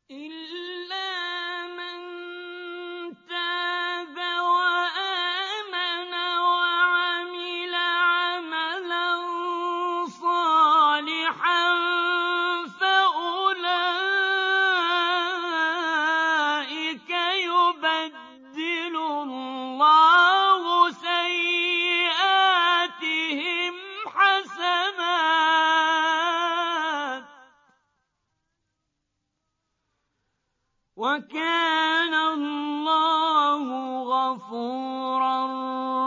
إِلَّا مَن تَابَ وَآمَنَ وَعَمِلَ عَمَلًا صَالِحًا فَأُولَٰئِكَ يُبَدِّلُ اللَّهُ سَيِّئَاتِهِمْ حَسَنَاتٍ ۗ وَكَانَ اللَّهُ غَفُورًا